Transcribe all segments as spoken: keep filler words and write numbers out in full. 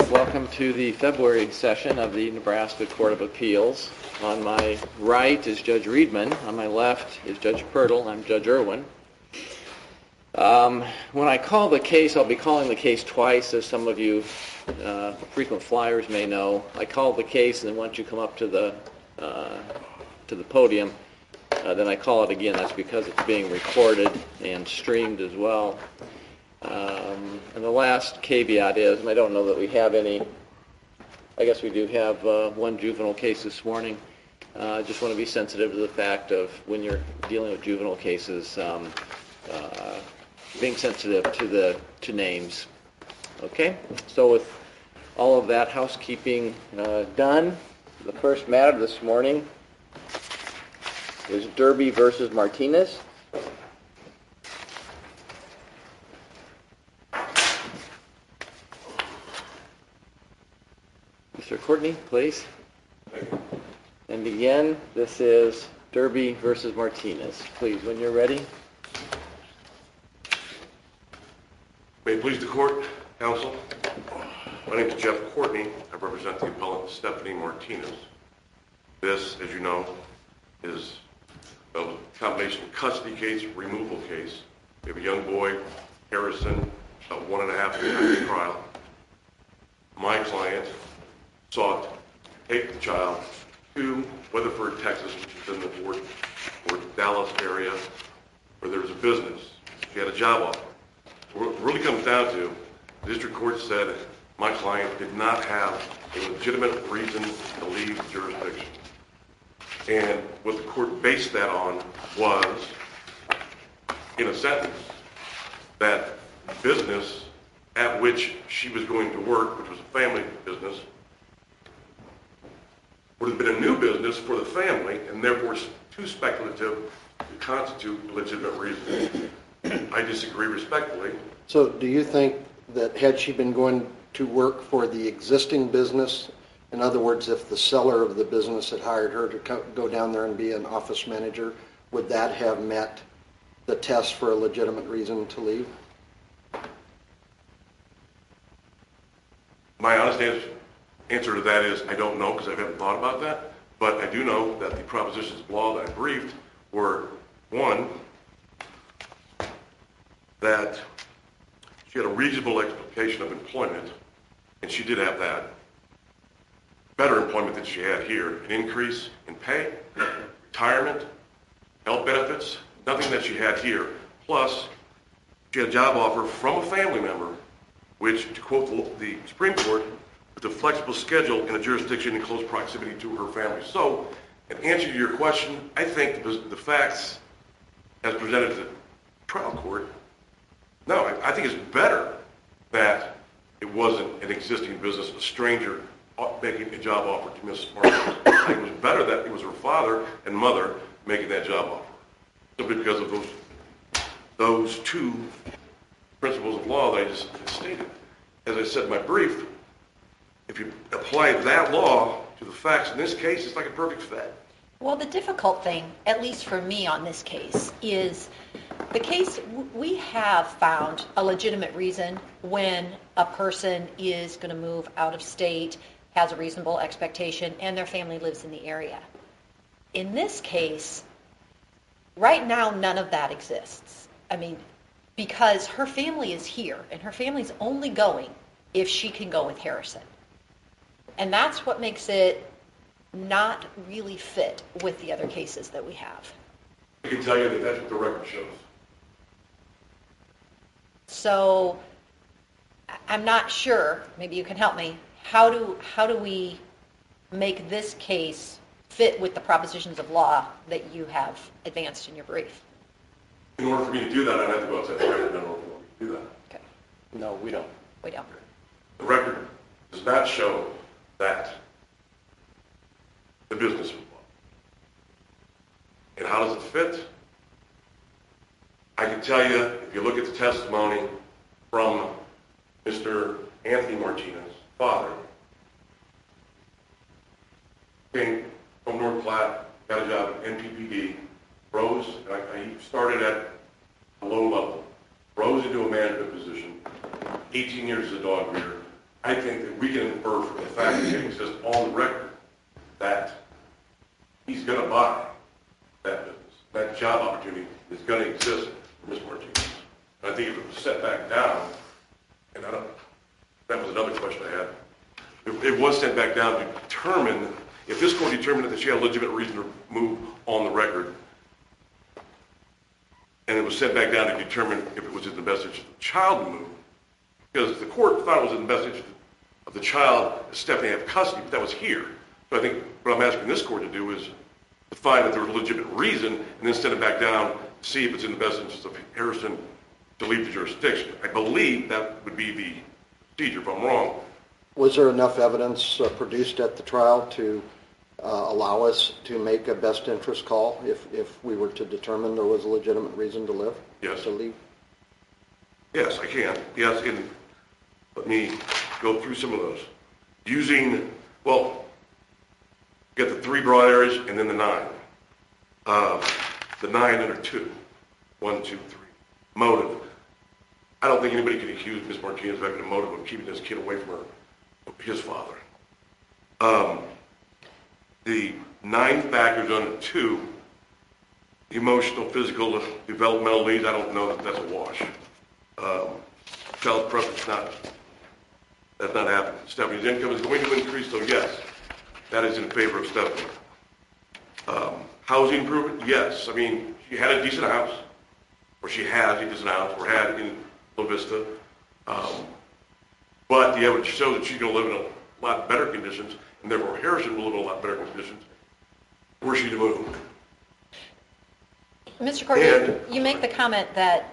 Welcome to the February session of the Nebraska Court of Appeals. On my right is Judge Riedman. On my left is Judge Pirtle. I'm Judge Irwin. Um, when I call the case, I'll be calling the case twice, as some of you uh, frequent flyers may know. I call the case, and then once you come up to the uh, to the podium, uh, then I call it again. That's because it's being recorded and streamed as well. Um, and the last caveat is, and I don't know that we have any, I guess we do have uh, one juvenile case this morning. Uh, I just want to be sensitive to the fact of when you're dealing with juvenile cases, um, uh, being sensitive to the to names. Okay, so with all of that housekeeping uh, done, the first matter this morning is Derby versus Martinez. Mister Courtney, please. And again, this is Derby versus Martinez. Please, when you're ready. May it please the court, counsel. My name is Jeff Courtney. I represent the appellant Stephanie Martinez. This, as you know, is a combination custody case, removal case. We have a young boy, Harrison, about one and a half years of trial. My client sought to take the child to Weatherford, Texas, which is in the Fort, Fort Dallas area, where there's a business. She had a job offer. What it really comes down to, the district court said my client did not have a legitimate reason to leave the jurisdiction. And what the court based that on was, in a sentence, that business at which she was going to work, which was a family business, would have been a new business for the family, and therefore too speculative to constitute a legitimate reason. I disagree respectfully. So do you think that had she been going to work for the existing business, in other words, if the seller of the business had hired her to co- go down there and be an office manager, would that have met the test for a legitimate reason to leave? My honest answer Answer to that is I don't know, because I haven't thought about that, but I do know that the propositions of law that I briefed were, one, that she had a reasonable expectation of employment, and she did have that. Better employment than she had here, an increase in pay, retirement, health benefits, nothing that she had here. Plus, she had a job offer from a family member, which, to quote the Supreme Court, with a flexible schedule in a jurisdiction in close proximity to her family. So, in answer to your question, I think the, the facts as presented to the trial court, no, I, I think it's better that it wasn't an existing business, a stranger making a job offer to Missus Martinez. I think it was better that it was her father and mother making that job offer, simply because of those, those two principles of law that I just stated. As I said in my brief, if you apply that law to the facts in this case, it's like a perfect fit. Well, the difficult thing, at least for me on this case, is the case, we have found a legitimate reason when a person is going to move out of state, has a reasonable expectation, and their family lives in the area. In this case, right now, none of that exists. I mean, because her family is here, and her family's only going if she can go with Harrison. And that's what makes it not really fit with the other cases that we have. I can tell you that that's what the record shows. So I'm not sure, maybe you can help me, how do how do we make this case fit with the propositions of law that you have advanced in your brief? In order for me to do that, I'd have to go outside the record in order for me to do that. Okay. No, we don't. We don't. The record does not show that the business was bought. And how does it fit? I can tell you, if you look at the testimony from Mister Anthony Martinez, father, came from North Platte, got a job at N P P D, rose, and I, I started at a low level, rose into a management position, eighteen years as a dog breeder. I think that we can infer from the fact that it exists on the record that he's going to buy that business. That job opportunity is going to exist for Miz Martinez. And I think if it was set back down, and I don't, that was another question I had. It, it was sent back down to determine, if this court determined that she had a legitimate reason to move on the record, and it was sent back down to determine if it was in the best interest of the child to move, because the court thought it was in the best interest of the child that Stephanie have custody, but that was here. So I think what I'm asking this court to do is to find that there was a legitimate reason, and then send it back down to see if it's in the best interest of Harrison to leave the jurisdiction. I believe that would be the procedure, if I'm wrong. Was there enough evidence uh, produced at the trial to uh, allow us to make a best interest call if, if we were to determine there was a legitimate reason to live? Yes. To leave? Yes, I can. Yes, and let me go through some of those. Using, well, get the three broad areas and then the nine. Uh, the nine under two. One, two, three. Motive. I don't think anybody can accuse Miz Martinez of having a motive of keeping this kid away from her, his father. Um, the nine factors under two, emotional, physical, developmental needs, I don't know that that's a wash. Um, child preference, not, that's not happening. Stephanie's income is going to increase, so yes, that is in favor of Stephanie. Um, housing improvement, yes. I mean, she had a decent house, or she has a decent house, or had in La Vista. Um, but the evidence shows that she's going to live in a lot better conditions, and therefore Harrison will live in a lot better conditions were she to move. Mister Court, And- you make the comment that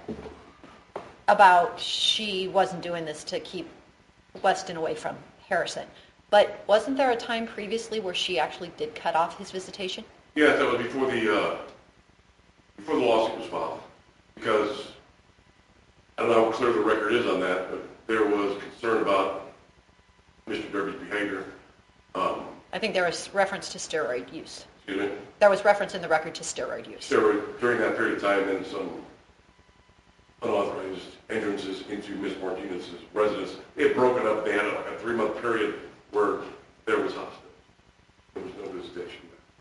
about she wasn't doing this to keep Weston away from Harrison. But wasn't there a time previously where she actually did cut off his visitation? Yes, that was before the uh, before the lawsuit was filed, because I don't know how clear the record is on that, but there was concern about Mister Derby's behavior. Um, I think there was reference to steroid use. excuse me. There was reference in the record to steroid use. Steroid during that period of time, and some unauthorized entrances into Miz Martinez's residence. They had broken up. They had a, a three-month period where there was hostility. There was no visitation.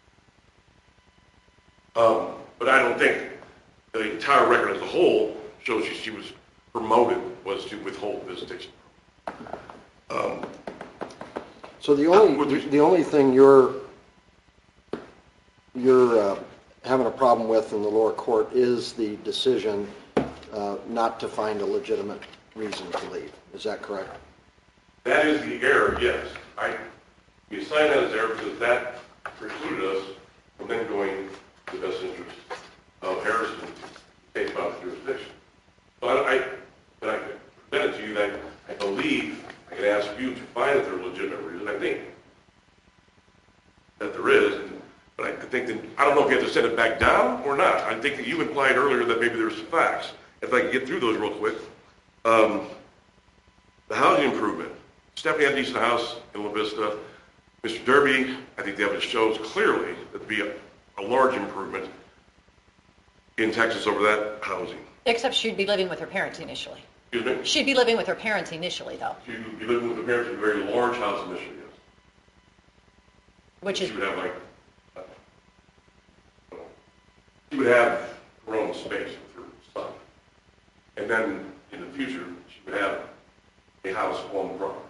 Um, but I don't think the entire record as a whole shows she, she was promoted was to withhold visitation. Um, So the Uh, only, with- the only thing you're, you're uh, having a problem with in the lower court is the decision uh, not to find a legitimate reason to leave. Is that correct? That is the error, yes. I, we assign that as error because that precluded us from then going to the best interest of Harrison based on the jurisdiction. So I, I, but I could present it to you that I believe I can ask you to find that there's a legitimate reason. I think that there is, and, but I, I think that, I don't know if you have to send it back down or not. I think that you implied earlier that maybe there's some facts. If I can get through those real quick. Um, the housing improvement. Stephanie had a decent house in La Vista. Mister Derby, I think the evidence shows clearly that there'd be a, a large improvement in Texas over that housing. Except she'd be living with her parents initially. Excuse me? She'd be living with her parents initially, though, She'd be living with the parents in a very large house initially, yes. which is, She would have like, uh, she would have her own space with her son. And then in the future, she would have a house on the property.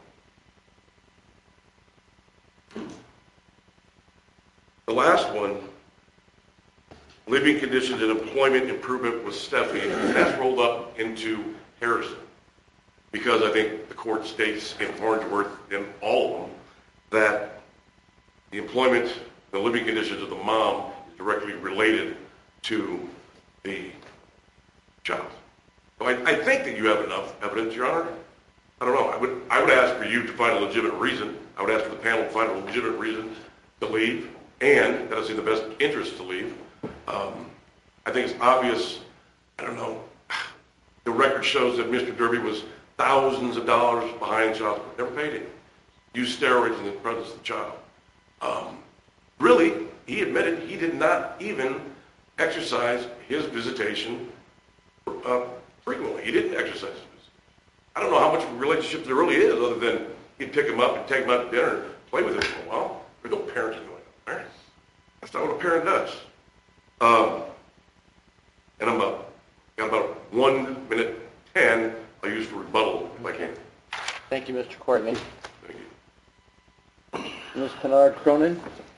The last one, living conditions and employment improvement with Stephanie, and that's rolled up into Harrison. Because I think the court states in Farnsworth and all of them that the employment, the living conditions of the mom is directly related to the child. So I, I think that you have enough evidence, Your Honor. I don't know. I would I would ask for you to find a legitimate reason. I would ask for the panel to find a legitimate reason to leave, and that it's in the best interest to leave. Um, I think it's obvious. I don't know. The record shows that Mister Derby was thousands of dollars behind child support. Never paid it. Used steroids in the presence of the child. Um, really, he admitted he did not even exercise his visitation uh, frequently. He didn't exercise his visitation. I don't know how much of a relationship there really is other than he He'd pick him up and take him out to dinner and play with him for a while. There's no parenting going on there. That's not what a parent does. Um, and I'm about, got about one minute ten I'll use for rebuttal if I can. Thank you, Mister Courtney. Thank you. Miz Kennard Cronin?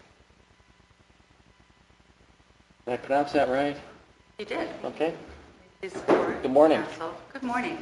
Did I pronounce that right? You did. Okay. Please support Good morning. counsel. Good morning.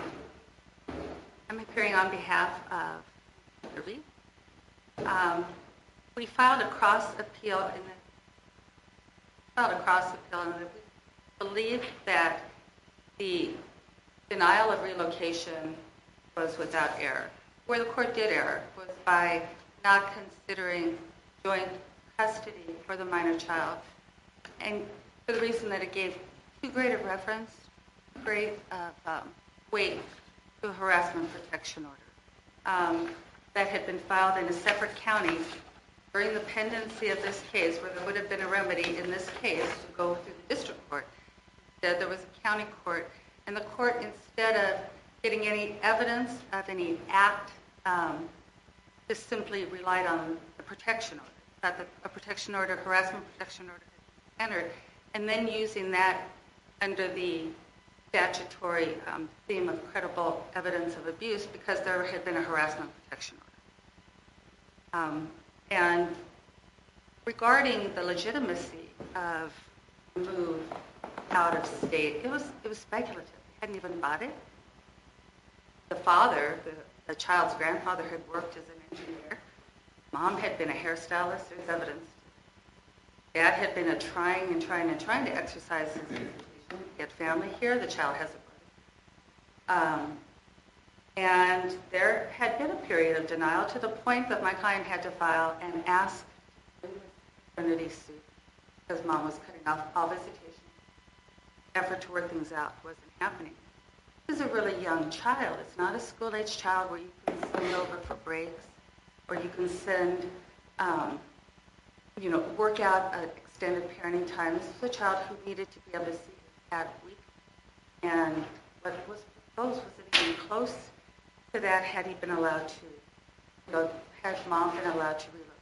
I'm appearing on behalf of Mister Reed. Um, we filed a cross appeal in the filed a cross appeal and we believe that the denial of relocation was without error. Where the court did error was by not considering joint custody for the minor child, and for the reason that it gave too great a reference, great of um, weight to a harassment protection order um, that had been filed in a separate county during the pendency of this case, where there would have been a remedy in this case to go through the district court. Instead, there was a county court, and the court, instead of getting any evidence of any act, um, just simply relied on the protection order, that the, a protection order, harassment protection order had been entered, and then using that under the statutory um, theme of credible evidence of abuse because there had been a harassment protection order. Um, and regarding the legitimacy of the move out of state, it was it was speculative. They hadn't even bought it. The father, the, the child's grandfather, had worked as an engineer. Mom had been a hairstylist. There's evidence. Dad had been a trying and trying and trying to exercise his education, get family here. The child has a brother. Um, and there had been a period of denial to the point that my client had to file and ask for a paternity suit because Mom was cutting off all visitation. Effort to work things out wasn't happening. This is a really young child. It's not a school-age child where you can send over for breaks or you can send, um, you know, work out an extended parenting time. This was a child who needed to be able to see his dad week. And what was proposed was that he came close to that had he been allowed to, you know, had Mom been allowed to relocate.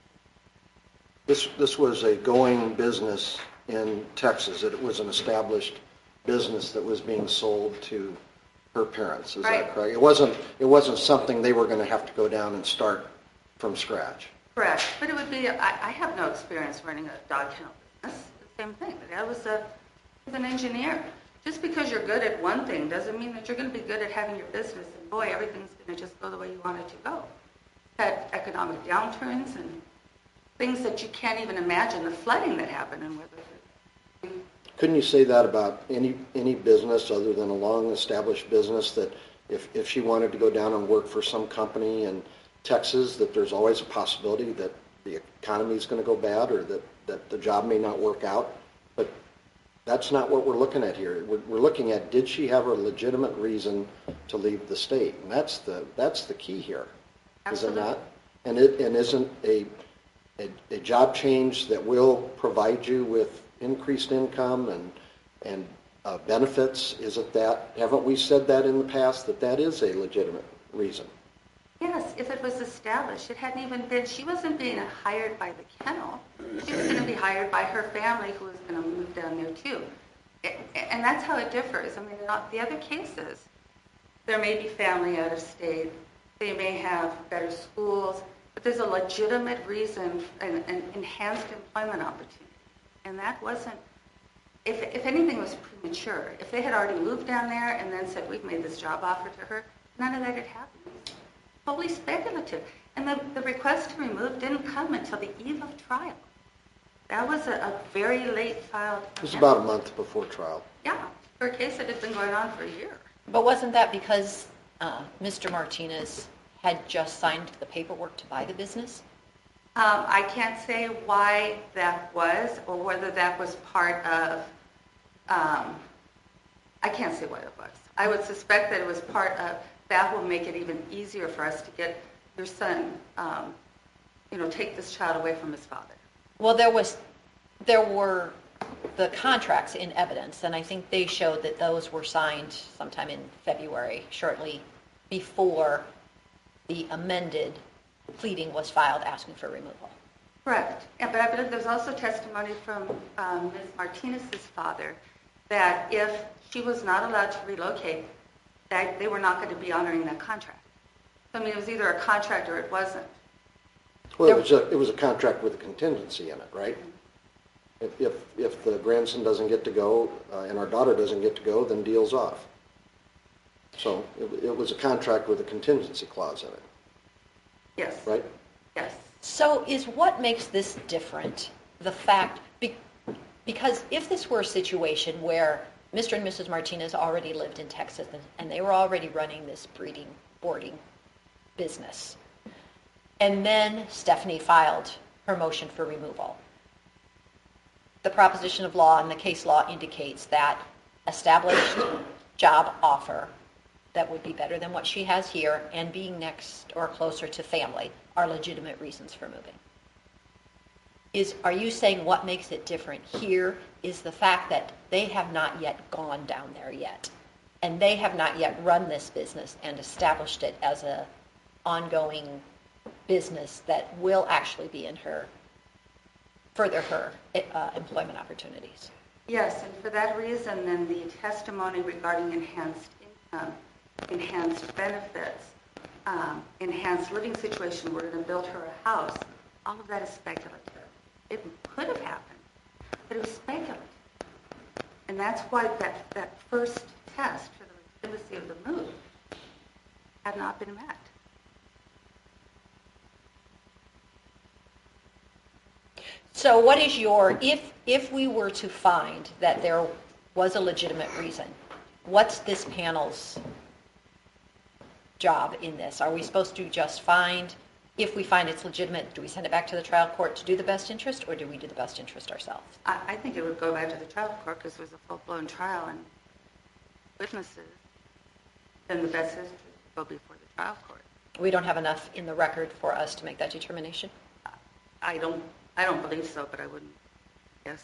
This, this was a going business in Texas. It was an established business that was being sold to her parents. Is Right. that correct? It wasn't, it wasn't something they were going to have to go down and start from scratch. Correct. But it would be, I, I have no experience running a dog kennel business. The same thing. But I was, a, was an engineer. Just because you're good at one thing doesn't mean that you're going to be good at having your business. And boy, everything's going to just go the way you want it to go. Had economic downturns and things that you can't even imagine, the flooding that happened in Weatherford. Couldn't you say that about any any business other than a long-established business, that if, if she wanted to go down and work for some company in Texas, that there's always a possibility that the economy is going to go bad or that, that the job may not work out? But that's not what we're looking at here. We're, we're looking at, did she have a legitimate reason to leave the state? And that's the that's the key here, Absolutely. is it not? And it and isn't a, a a job change that will provide you with increased income and and uh, benefits? Isn't that, haven't we said that in the past, that that is a legitimate reason? Yes, if it was established. It hadn't even been, she wasn't being hired by the kennel. She was going to be hired by her family who was going to move down there too. And that's how it differs. I mean, not the other cases, there may be family out of state. They may have better schools, but there's a legitimate reason, an, an enhanced employment opportunity. And that wasn't, if, if anything was premature, if they had already moved down there and then said, we've made this job offer to her, none of that had happened. Totally speculative. And the, the request to remove didn't come until the eve of trial. That was a, a very late filed. It was about a month before trial. Yeah, for a case that had been going on for a year. But wasn't that because uh, Mister Martinez had just signed the paperwork to buy the business? Um, I can't say why that was or whether that was part of, um, I can't say what it was. I would suspect that it was part of, that will make it even easier for us to get your son, um, you know, take this child away from his father. Well, there was, there were the contracts in evidence, and I think they showed that those were signed sometime in February, shortly before the amended pleading was filed asking for removal. Correct. And, but I believe there's also testimony from um, Miz Martinez's father that if she was not allowed to relocate, that they were not going to be honoring that contract. So, I mean, it was either a contract or it wasn't. Well, it was a, it was a contract with a contingency in it, right? If, if, if the grandson doesn't get to go uh, and our daughter doesn't get to go, then deal's off. So it, it was a contract with a contingency clause in it, Yes. right? Yes. So is what makes this different the fact, be, because if this were a situation where Mister and Missus Martinez already lived in Texas and, and they were already running this breeding, boarding business, and then Stephanie filed her motion for removal, the proposition of law and the case law indicates that established job offer that would be better than what she has here and being next or closer to family are legitimate reasons for moving. Is, are you saying what makes it different here is the fact that they have not yet gone down there yet, and they have not yet run this business and established it as a ongoing business that will actually be in her, further her uh, employment opportunities? Yes, and for that reason, then the testimony regarding enhanced income, enhanced benefits, um, enhanced living situation, we're going to build her a house, all of that is speculative. It could have happened, but it was speculative. And that's why that, that first test for the legitimacy of the move had not been met. So what is your, if if we were to find that there was a legitimate reason, what's this panel's job in this? Are we supposed to just find, if we find it's legitimate, do we send it back to the trial court to do the best interest, or do we do the best interest ourselves? I, I think it would go back to the trial court because it was a full-blown trial and witnesses. Then the best interest would go before the trial court. We don't have enough in the record for us to make that determination? I don't, I don't believe so, but I wouldn't guess.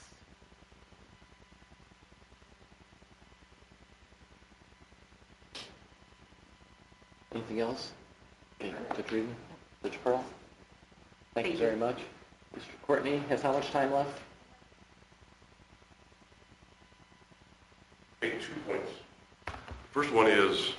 Anything else? Okay, Judge Reedman? Judge Pearl? Thank you Thank you. very much. Mister Courtney has how much time left? Make two points. First one is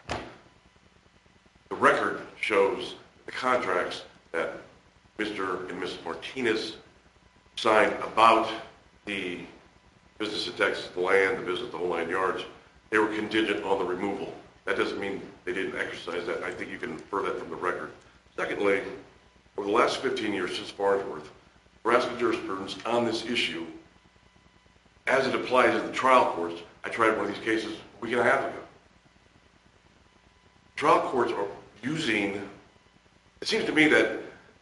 the record shows the contracts that Mister and Missus Martinez signed about the business in Texas, the land, the business, the whole nine yards. They were contingent on the removal. That doesn't mean they didn't exercise that. I think you can infer that from the record. Secondly, over the last fifteen years since Farnsworth, Nebraska jurisprudence on this issue, as it applies in the trial courts, I tried one of these cases a week and a half ago. Trial courts are using, it seems to me that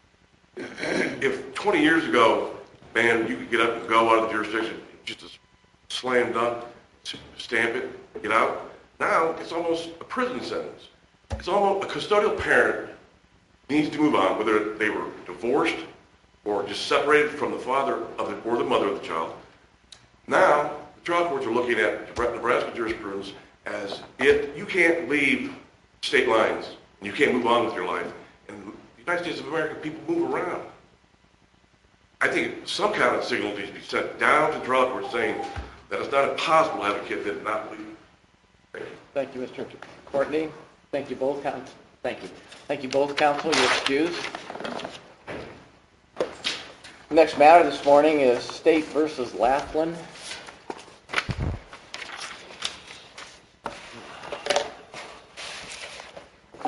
if twenty years ago, man, you could get up and go out of the jurisdiction, just a slam dunk, stamp it, get out. Now it's almost a prison sentence. It's almost a custodial parent needs to move on, whether they were divorced or just separated from the father of the, or the mother of the child. Now the trial courts are looking at Nebraska jurisprudence as it you can't leave state lines and you can't move on with your life. And the United States of America, people move around. I think some kind of signal needs to be sent down to the trial court saying that it's not impossible to have a kid that not leave. Thank you. Thank you, Mister Courtney. Thank you both, counsel. Thank you. Thank you both, counsel. You're excused. Next matter this morning is State versus Laughlin.